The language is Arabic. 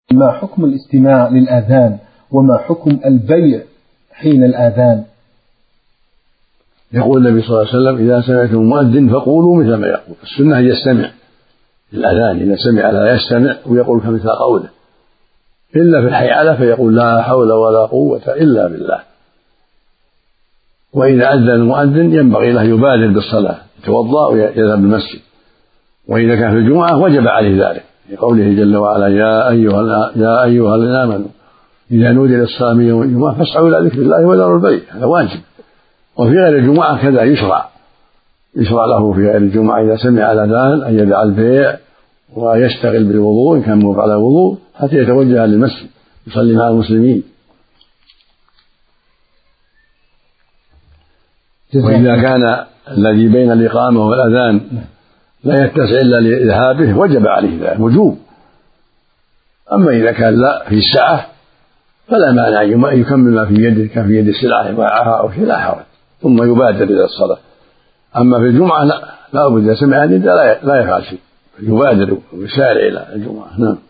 ما حكم الاستماع للآذان وما حكم البيع حين الآذان؟ يقول النبي صلى الله عليه وسلم إذا سمعتم مؤذن فقولوا مثل ما يقول. السنة هي يستمع للأذان، إذا سمع لا يستمع ويقول كمثل قوله، إلا في الحيعلة فيقول لا حول ولا قوة إلا بالله. وإذا أذن المؤذن ينبغي له يبادر بالصلاة، يتوضأ ويذهب المسجد. وإذا كان في الجمعة وجب عليه ذلك لقوله جل وعلا يا أيها الذين آمنوا إذا نودي للصلاة من يوم الجمعة فاسعوا إلى ذكر الله وذروا البيع، هذا واجب. وفي غير الجمعة كذا يشرع له في غير الجمعة إذا سمع الأذان أن يدع البيع ويشتغل بالوضوء إن كان موقع على الوضوء حتى يتوجه للمسجد يصلي مع المسلمين. وإذا كان الذي بين الإقامة والأذان لا يتسع إلا لإذهابه وجب عليه ذلك وجوب. أما إذا كان لا في الساعة فلا مانع يكمل ما في يده، كان في يد السلعة يباعها أو شيء لا حرج، ثم يبادر إلى الصلاة. أما في الجمعة لا بد إذا سمع النداء لا يفعل شيء، يبادر ويسارع إلى الجمعة. نعم.